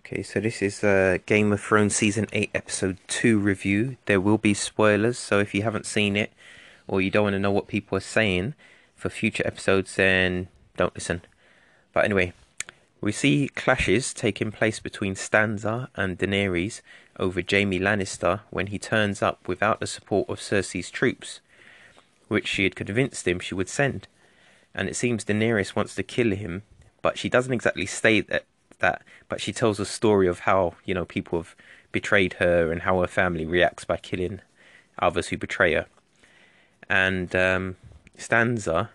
Okay, so this is Game of Thrones Season 8 Episode 2 review. There will be spoilers, so if you haven't seen it or you don't want to know what people are saying for future episodes, then don't listen. But anyway, we see clashes taking place between Sansa and Daenerys over Jaime Lannister when he turns up without the support of Cersei's troops, which she had convinced him she would send. And it seems Daenerys wants to kill him, but she doesn't exactly state that, but she tells a story of how, people have betrayed her and how her family reacts by killing others who betray her. And Sansa,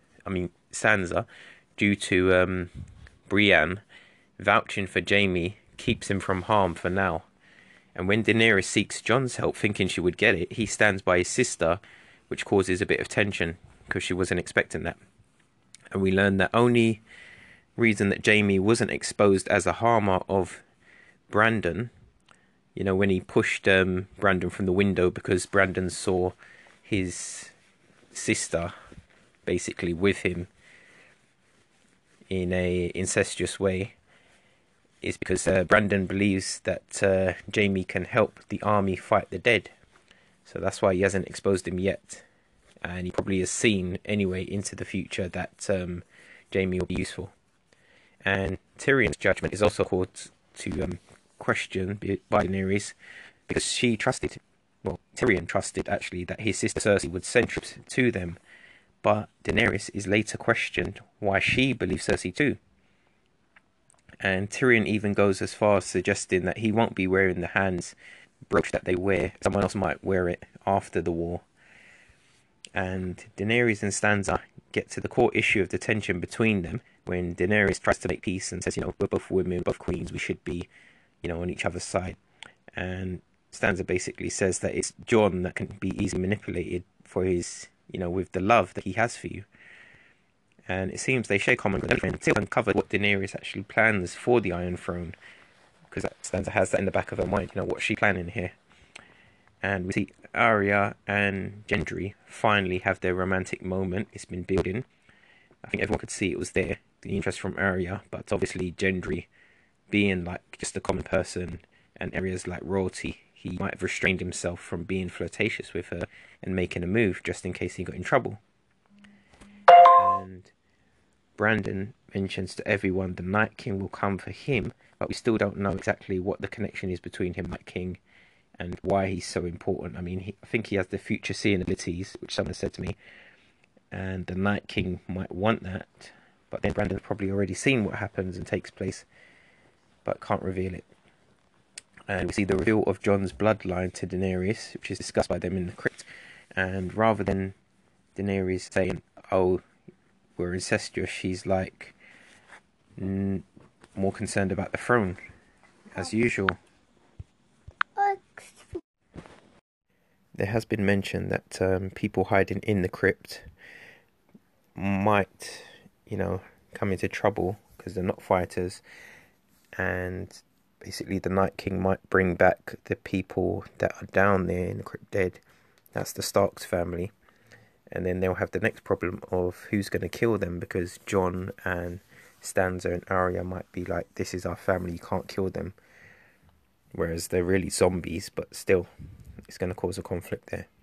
due to Brienne vouching for Jaime, keeps him from harm for now. And when Daenerys seeks Jon's help, thinking she would get it, he stands by his sister, which causes a bit of tension because she wasn't expecting that. And we learn that only reason that Jaime wasn't exposed as a harmer of Brandon, when he pushed Brandon from the window because Brandon saw his sister basically with him in a incestuous way, is because Brandon believes that Jaime can help the army fight the dead. So that's why he hasn't exposed him yet. And he probably has seen anyway into the future that Jaime will be useful. And Tyrion's judgment is also called to question by Daenerys because Tyrion trusted actually that his sister Cersei would send troops to them. But Daenerys is later questioned why she believes Cersei too. And Tyrion even goes as far as suggesting that he won't be wearing the hands brooch that they wear. Someone else might wear it after the war. And Daenerys and Sansa get to the core issue of the tension between them when Daenerys tries to make peace and says, we're both women, both queens, we should be, on each other's side. And Sansa basically says that it's Jon that can be easily manipulated for his, with the love that he has for you. And it seems they share common ground until uncovered what Daenerys actually plans for the Iron Throne, because Sansa has that in the back of her mind, what's she planning here? And we see Arya and Gendry finally have their romantic moment. It's been building. I think everyone could see it was there, the interest from Arya, but obviously Gendry, being like just a common person and Arya's like royalty, he might have restrained himself from being flirtatious with her and making a move just in case he got in trouble. And Brandon mentions to everyone the Night King will come for him, but we still don't know exactly what the connection is between him and Night King and why he's so important. I think he has the future seeing abilities, which someone said to me, and the Night King might want that, but then Brandon's probably already seen what happens and takes place, but can't reveal it. And we see the reveal of Jon's bloodline to Daenerys, which is discussed by them in the crypt, and rather than Daenerys saying, oh, we're incestuous, she's like more concerned about the throne, as usual. There has been mention that people hiding in the crypt might, come into trouble because they're not fighters, and basically the Night King might bring back the people that are down there in the crypt dead. That's the Starks family, and then they'll have the next problem of who's going to kill them, because Jon and Sansa and Arya might be like, this is our family, you can't kill them, whereas they're really zombies, but still it's going to cause a conflict there.